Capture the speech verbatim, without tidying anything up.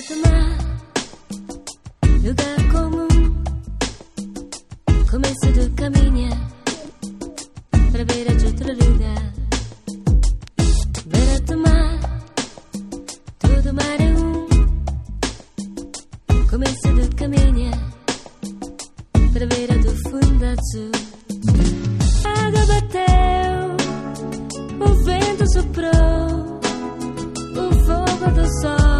Beira-mar, lugar comum, começo do caminho para beira de outro lugar. Beira-mar, todo mar é um, começo do caminho para beira do fundo azul. A água bateu, o vento soprou, o fogo do sol